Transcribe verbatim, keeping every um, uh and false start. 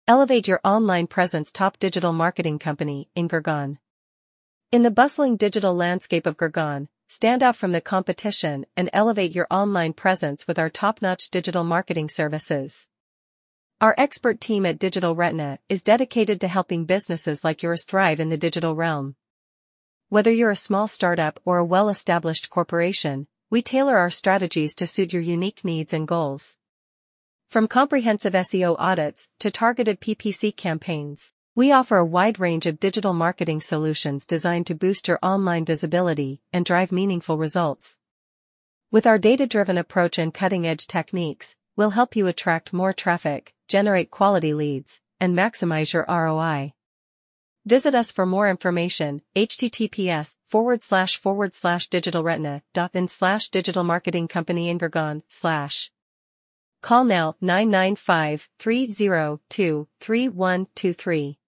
Elevate your online presence. Top digital marketing company in Gurgaon. In the bustling digital landscape of Gurgaon, stand out from the competition and elevate your online presence with our top-notch digital marketing services. Our expert team at Digital Retina is dedicated to helping businesses like yours thrive in the digital realm. Whether you're a small startup or a well-established corporation, we tailor our strategies to suit your unique needs and goals. From comprehensive S E O audits to targeted P P C campaigns, we offer a wide range of digital marketing solutions designed to boost your online visibility and drive meaningful results. With our data-driven approach and cutting-edge techniques, we'll help you attract more traffic, generate quality leads, and maximize your R O I. Visit us for more information, https forward slash forward slash digitalretina dot in slash digital marketing company in Gurgaon slash. Call now nine nine five, three zero two, three one two three.